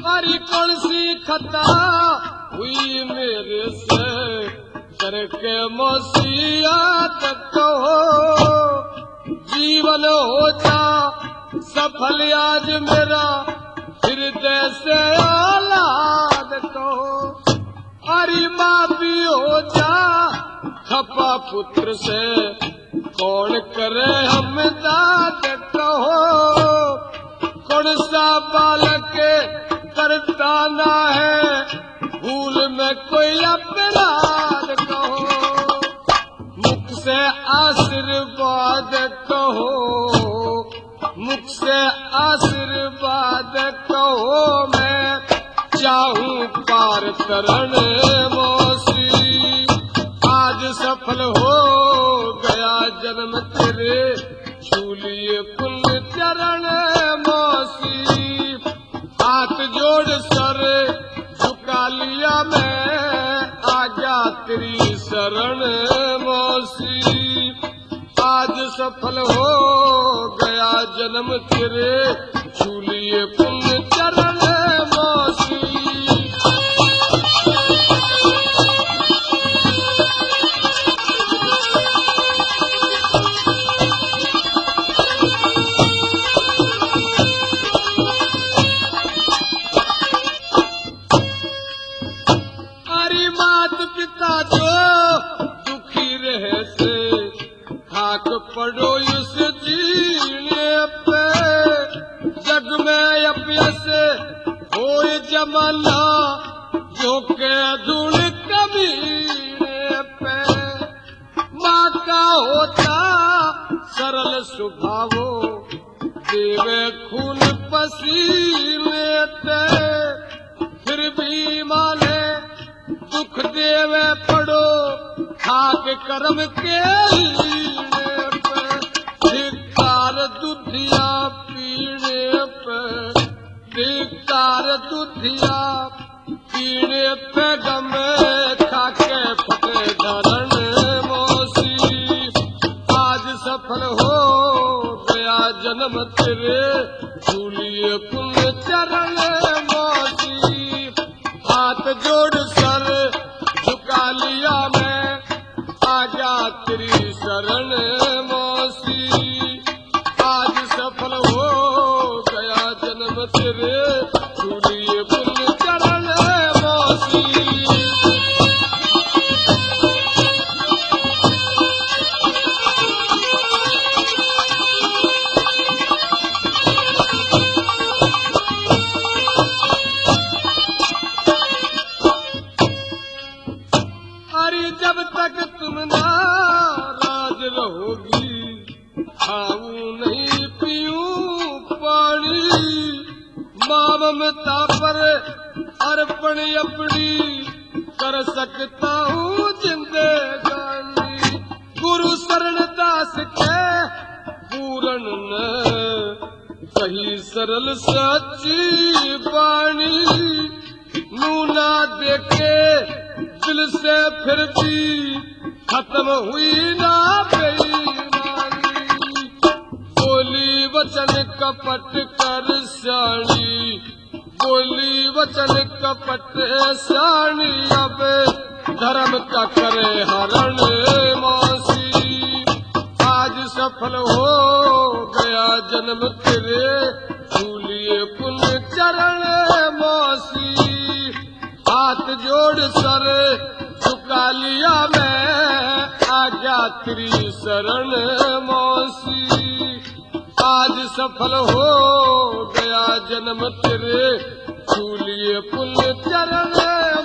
अरे कौन सी खता हुई मेरे से करके मौसियात कहो, जीवन हो जा सफल आज मेरा हृदय से औलाद कहो। अरे माफी हो जा खपा पुत्र से कौन करे हम दाद कहो। कौन सा बालक करता ना है भूल में कोई अपराध कहो। मुख से आशीर्वाद कहो, मुख से आशीर्वाद कहो, मैं चाहूं पार तरण मौसी। आज सफल हो गया जन्म तेरे छूलिए पुण्य चरण मौसी। हाथ जोड़ सर झुका लिया मैं आज्ञा तेरी शरण मौसी। आज सफल हो गया जन्म तेरे छूलिए पुण्य चरण मौसी। पढ़ो इस जीने पे जग में अपयस हो जमाना जो के धूल कबीरे पे। माँ का होता सरल स्वभावो देवे खून पसीने ते, फिर भी माने दुख देवे पड़ो खाक कर्म के दुधिया पीने पे, धिक्कार दुधिया पीने पे गम खाके फटे धरण मौसी। आज सफल हो गया जन्म तेरे छूलिए पुण्य चरण मौसी। हाथ जोड़ सर झुका लिया मैं आज्ञा तेरी शरण मौसी। आज सफल हो गया जन्म तेरे छूलिए पुण्य चरण मौसी। अरे जब तक तुम नाराज रहोगी खाऊं नहीं पीऊं पानी, माँ ममता पर अर्पण अपनी कर सकता हूँ जिंदगानी। गुरु शरण दास के पूर्ण न कही सरल सच्ची वाणी, नूना देखे दिल से फिर भी खत्म हुई ना बेईमानी। बोली वचन कपट कर साणी, बोली वचन कपट साणी, अब धर्म का करे हरण मौसी। आज सफल हो गया जन्म तेरे छूलिए पुण्य चरण मौसी। हाथ जोड़ सर झुका लिया मैं आज्ञा तेरी शरण मौसी। आज सफल हो गया जन्म तेरे छूलिए पुण्य चरण